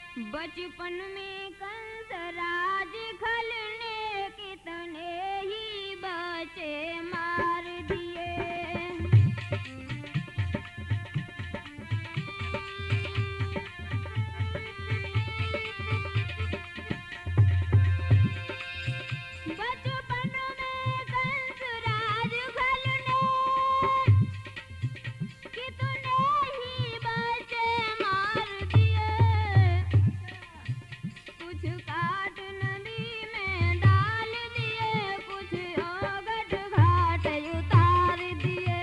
बचपन में कंस राज खलने कितने ही बच्चे मार दिए। बचपन में कंस राज खलने कितने ही बच्चे मार दिए। कुछ काट नदी में डाल दिए, कुछ ओगट घाट उतार दिए।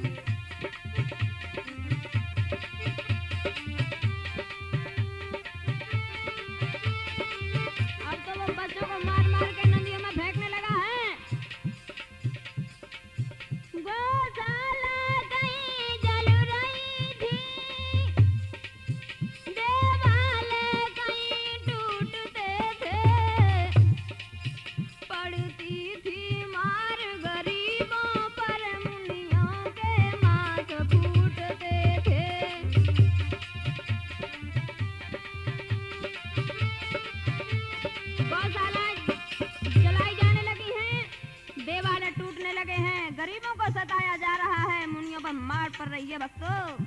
अब तो वो बच्चों को मार मार के नदियों में फेंकने लगा है। गौशाला कहीं जल रही थी, देवालय कहीं टूटते थे, पड़ती थी मार गरीबों पर, मुनियों के माथ फूटते थे। गौशाला जलाई जाने लगी है, देवालय टूटने लगे हैं, गरीबों को सताया जा रहा है, मुनियों पर मार पड़ रही है। भक्तों,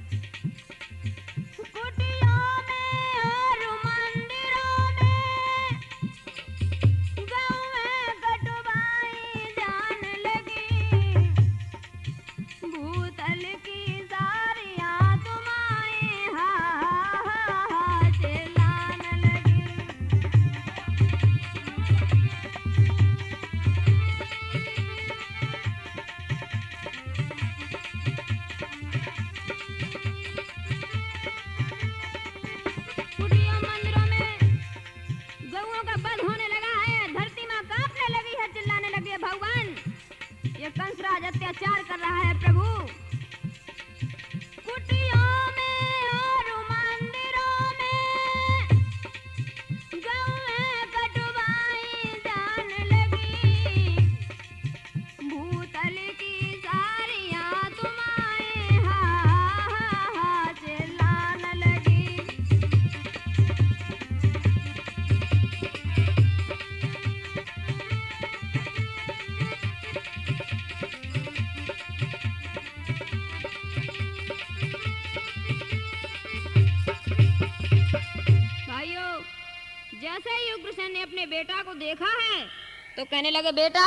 कुटियों में और मंदिरों में गाँव में कटवाई जाने लगी, भूतल की सारियां तुम्हारी हा हा हा चिल्लाने लगी। कुटियों मंदिरों में गौओं का वध होने लगा है, धरती माँ कांपने लगी है, चिल्लाने लगी है, भगवान ये कंसराज अत्याचार कर रहा है प्रभु। कुटियों में और मंदिरों में गौएं कटवाई जाने लगी, भूतल की सारियां तुम्हारी हा हा हा चिल्लाने लगी। भाइयों, जैसे ही उग्रसेन ने अपने बेटा को देखा है तो कहने लगे, बेटा।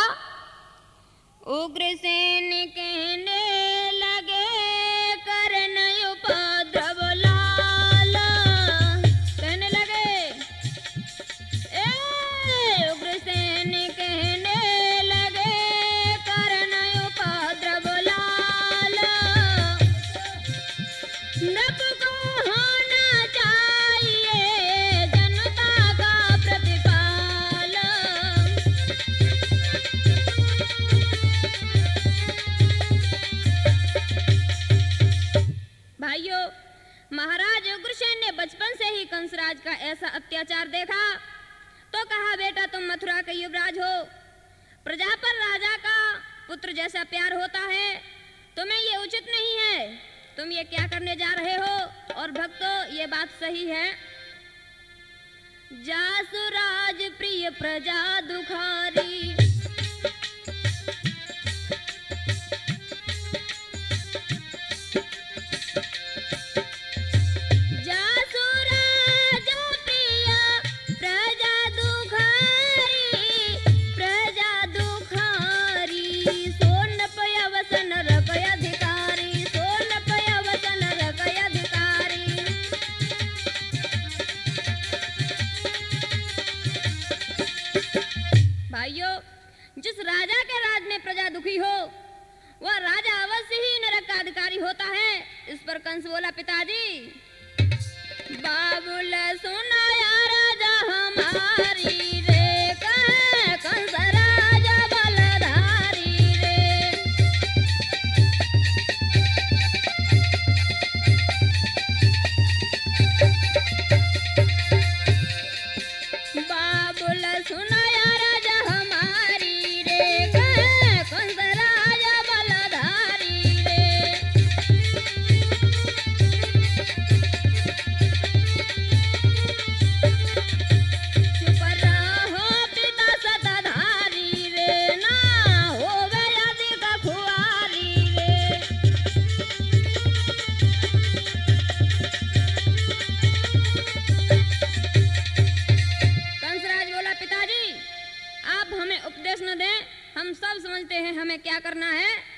उग्रसेन कहने लगे, करन उपद्रव लाला। कहने लगे, ए उग्रसेन कहने लगे, करन उपद्रव लाला। नब को होना चाहिए जनता का प्रतिपाल। भाइयों, महाराज उग्रसेन ने बचपन से ही कंसराज का ऐसा अत्याचार देखा तो कहा, बेटा तुम मथुरा के युवराज हो, प्रजा पर राजा का पुत्र जैसा प्यार होता है, तुम्हें ये उचित नहीं है, तुम ये क्या करने जा रहे हो। और भक्तों, ये बात सही है। जासुराज प्रिय प्रजा दुखारी, जासुराज प्रिय प्रजा दुखारी, प्रजा दुखारी। सोन पयवसन रकय अधिकारी, सोन पयवसन रकय अधिकारी। भाइयों, जिस राजा के राज में प्रजा दुखी हो वह राजा अवश्य ही नरक का अधिकारी होता है। इस पर कंस बोला, पिताजी बाबुल सुनाया राजा हमारी रे, कहे कंस राजा बलधारी रे। बाबुल सुनाया राजा हमारी रे, कहे कंस राजा बलधारी रे। होने दें, हम सब समझते हैं हमें क्या करना है।